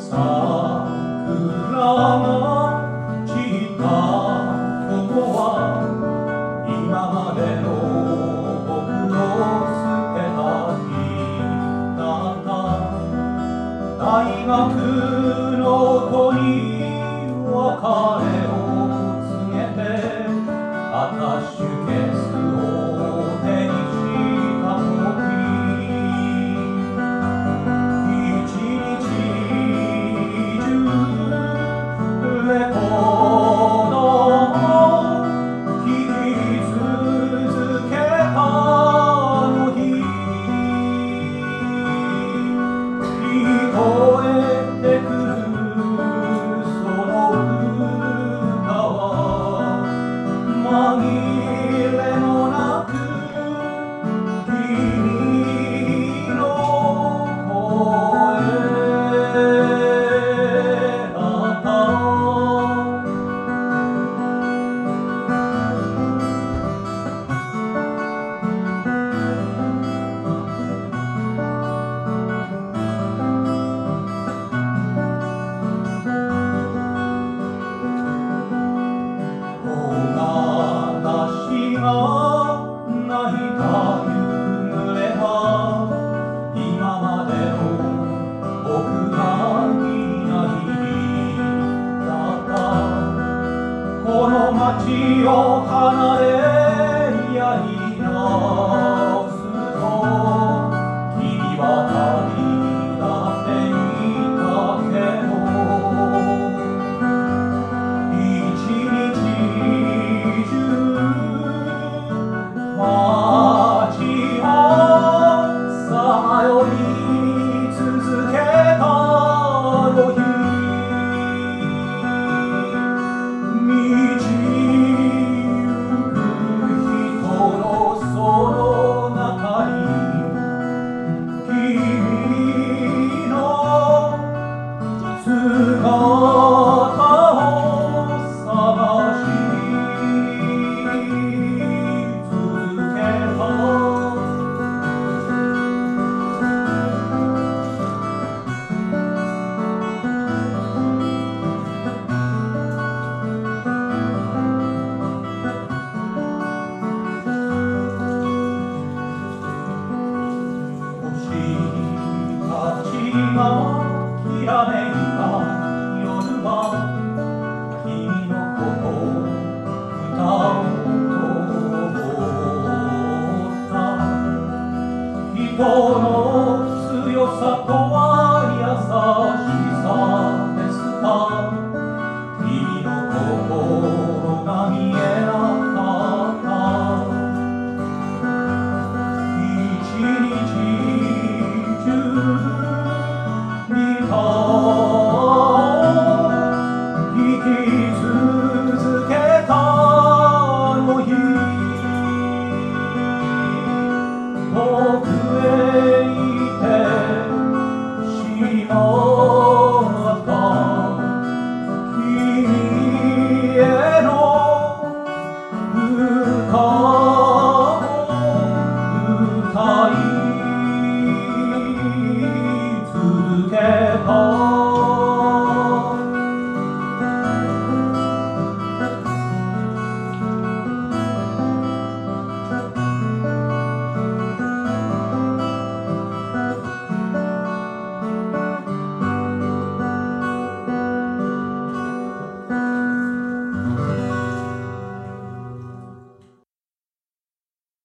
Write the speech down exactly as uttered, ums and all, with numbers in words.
大学の子に別れを告げてアタッシュケースを手にした時一日中レコードを聴き続けたの日聞こえてくるその歌は紛れもなく君の声だった泣いた夕暮れは今までの僕がいないだったこの街を離れやり直すと君は旅立っていたけど一日中街をさより続けたの日道行く人のその中に君の姿を探しきらめいた夜は君のことを歌おうと思った人の強さとは優しさですか君の心が見えなかった一日中生き続けたの日遠くへ行ってしまう